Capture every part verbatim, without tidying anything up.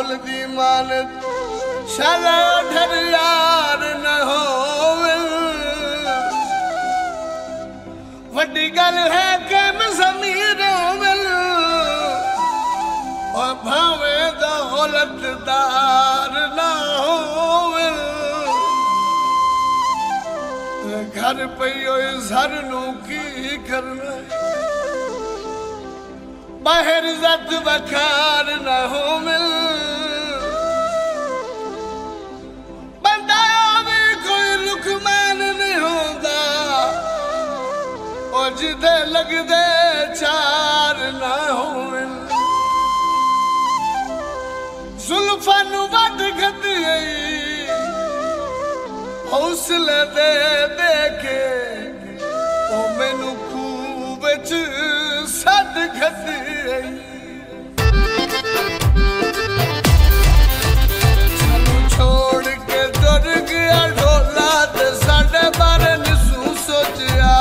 ढोल दी मानत शाला ढर यार न होवे वड्डी गल है कि ज़मीर होवे और भावे दौलतदार न होवे घर पइयो झर नू की करना बाहर इज्जत वखार न हो मिल बंदा भी कोई रुकमान नहीं होता और जिदे लगदे चार न हो मिल जुल्फां नू वड खती हौसले दे दे के ओ मैनू खूब च सद खती छोड़ के तुर गया ढोला ते साडे बारे निसू सोचिया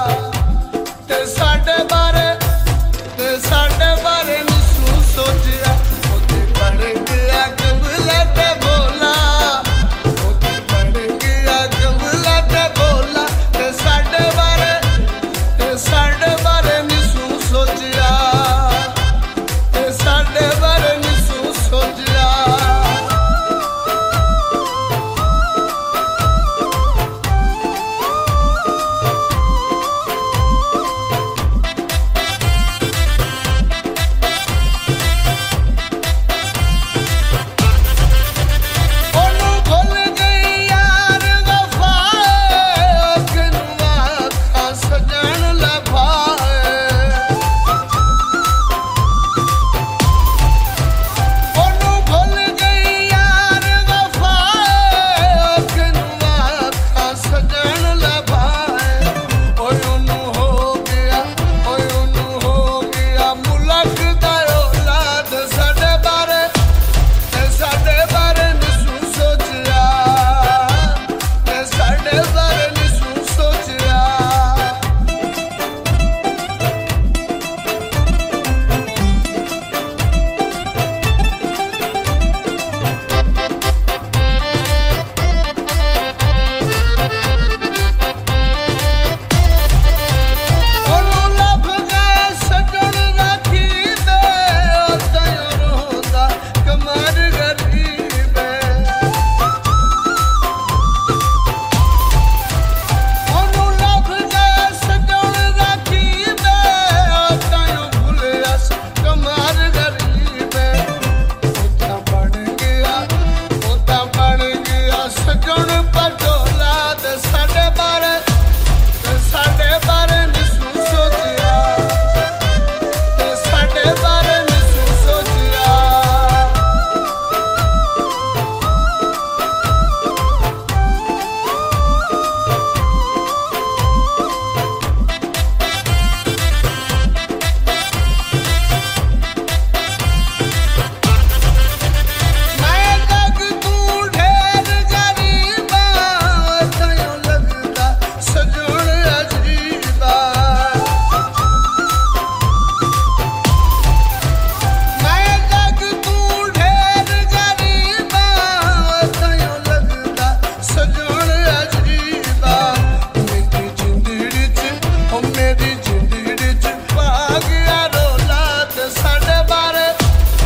ते साडे बारे ते साडे बारे निसू सोचिया ओते बन गया कबला ते बोला ओते बन गया कबला ते बोला ते साडे बारे ते साडे बारे निसू सोचिया ते साडे बारे निसू सोचिया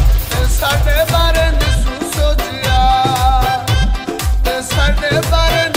साडे बारे निसू सोचिया ते साडे बारे